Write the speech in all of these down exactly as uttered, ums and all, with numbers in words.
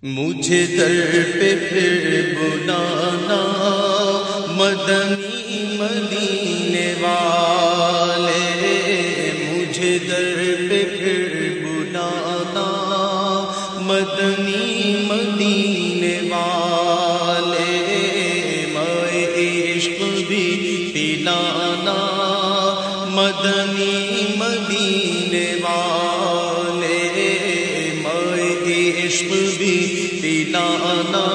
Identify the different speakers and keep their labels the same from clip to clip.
Speaker 1: مجھے در پہ پھر بلانا مدنی مدینے والے، مجھے در پہ پھر بلانا مدنی مدینے والے، مائے عشق بھی پلانا مدنی مدینے والے، مائے عشق بھی پلانا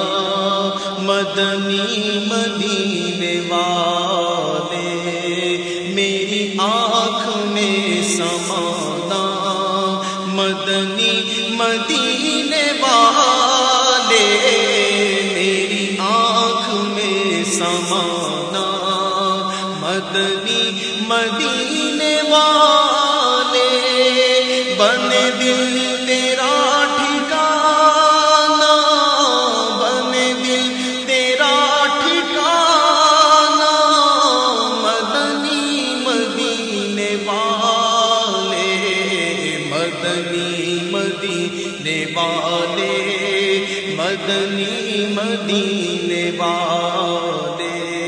Speaker 1: مدنی مدینے والے، میری آنکھ میں سمانا مدنی مدینے والے، میری آنکھ میں سمانا مدنی مدینے والے، بن دل تیرا ٹھکانا، بن دل تیرا ٹھکانا مدنی مدینے والے، مدنی مدینے والے، مدنی مدینے والے،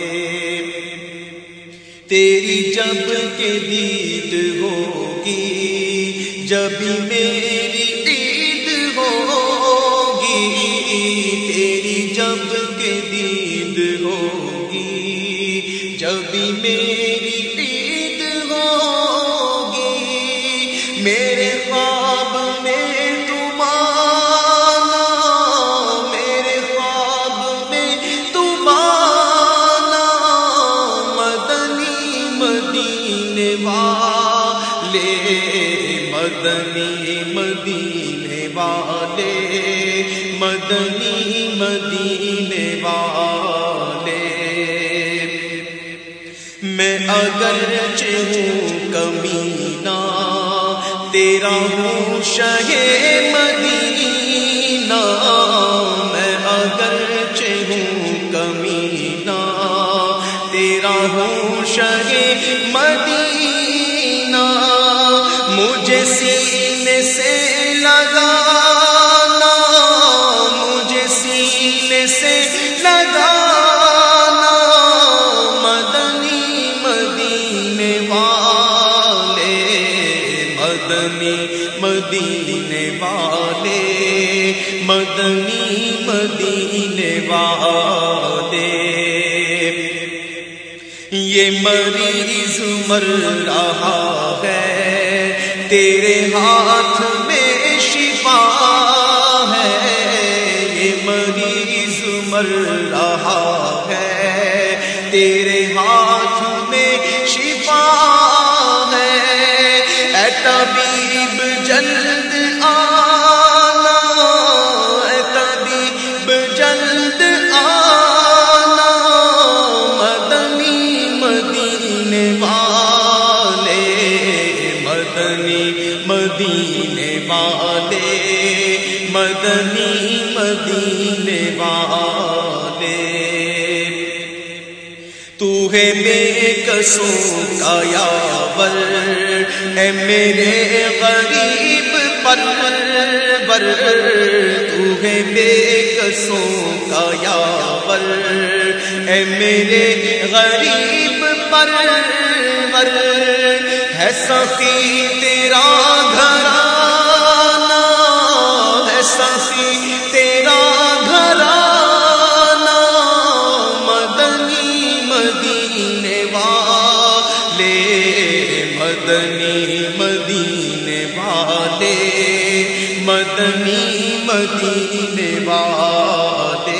Speaker 1: تیری جب کہ دید ہوگی جب میری عید ہوگی، تیری جب کہ دید ہوگی جب میری عید ہوگی، میرے خواب میں تم آنا، میرے خواب میں تم آنا مدنی مدینے والے، مدنی مدینے والے، مدنی مدینے والے، میں اگرچہ ہوں کمینہ تیرا ہوں شہ مدینہ، میں اگرچہ ہوں کمینہ تیرا ہوں شہ مدینہ، مجھے سینے سے لگانا، مجھے سینے سے لگانا مدنی مدینے والے، مدنی مدینے والے، مدنی مدینے والے، یہ مریض مر رہا ہے تیرے ہاتھ میں شفا ہے، یہ مریض مر رہا ہے تیرے ہاتھ میں شفا ہے، اے طبیب جلد آنا، اے طبیب جلد آنا مدنی مدینے والے، مدنی مدینے والے، مدنی مدینے والے، تو ہے بے کسوں کا یاور، اے میرے غریب پرور، تو ہے بے کسوں کا یاور، اے میرے غریب پرور، ہے سخی تیرا گھرانہ، ہے سخی تیرا گھرانہ مدنی مدینے والے، مدنی مدینے والے، مدنی مدینے والے،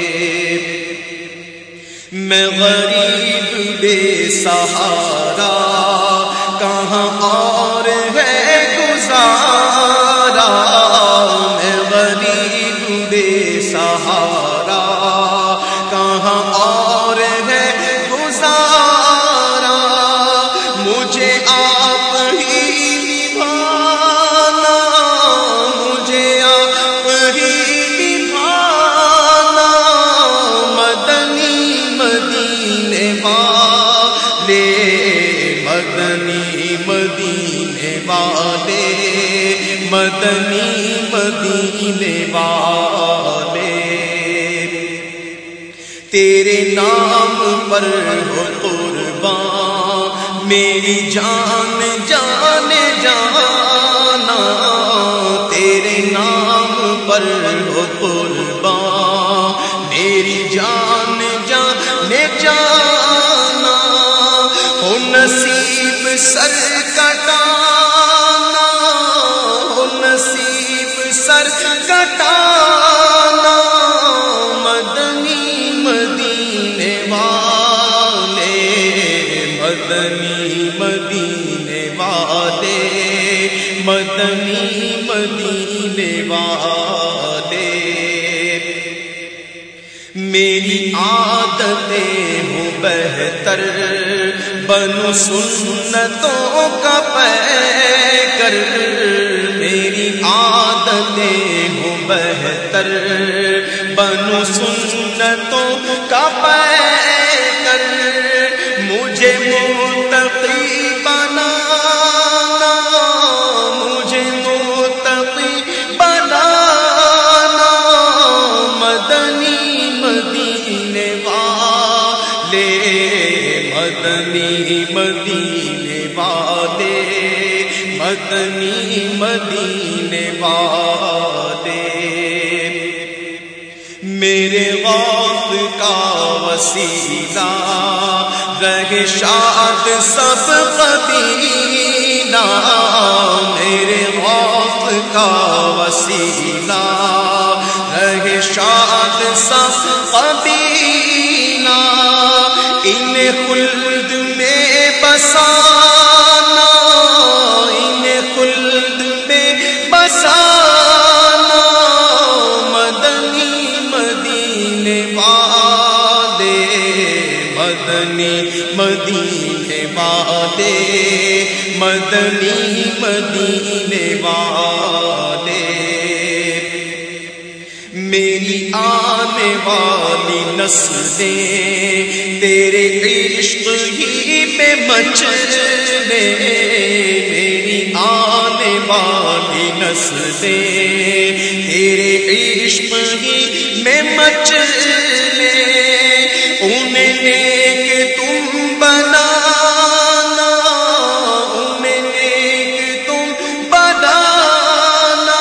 Speaker 1: میں غریب بے سہارا کہاں اور ہے گزارا، میں غریب بے سہارا کہاں اور ہے گزارا، مجھے آپ ہی نبھانا، مجھے آپ ہی نبھانا مدنی مدینے والے، مدنی مدینے والے، مدنی مدینے والے، نام پر ہو قربان، میری جان جان جانا تیرے نام پر ہو قربان، میری جان جان جانا ہو نصیب سر کٹانا، ہو نصیب سر کٹانا مدنی مدینے والے، مدنی مدینے والے، مدنی مدینے والے، میری عادتیں ہوں بہتر بنو سنتوں کا پیکر، میری عادتیں ہوں بہتر بنو سنتوں کا پیکر، مجھے متقی بنانا، مجھے متقی بنانا مدنی مدینے والے، مدنی مدینے والے، مدنی مدینے والے، میرے غوث کا وسیلہ رہے شاد سب قبیلہ، میرے غوث کا وسیلہ رہے شاد سب قبیلہ، انہیں خلد میں بسانا، انہیں خلد میں بسانا مدنی مدینے والے، مدنی مدینے والے، مدنی مدینے والے، میری آنے والی نسلیں تیرے عشق ہی پہ مچلے، میری آنے والی نسلیں تیرے عشق ہی میں مچلے، انہیں نیک تم بنانا، انہیں نیک تم بنانا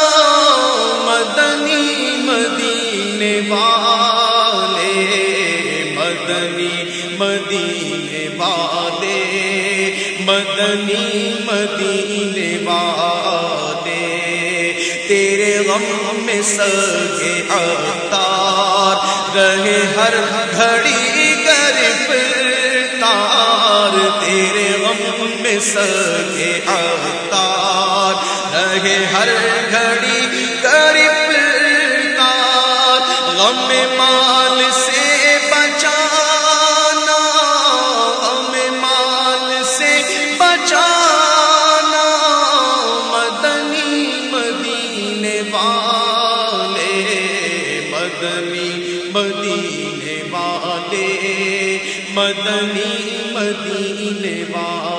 Speaker 1: مدنی مدینے والے، مدنی مدینے والے، مدنی مدینے والے، تیرے غم میں سگے عطار رہے ہر گھڑی گرفتار، تیرے غم میں سگے عطار رہے ہر گھڑی گرفتار، غم مال سے بچانا، غم مال سے بچانا مدنی مدینے والے، مدنی مدینے والے، مدنی مدینے والے۔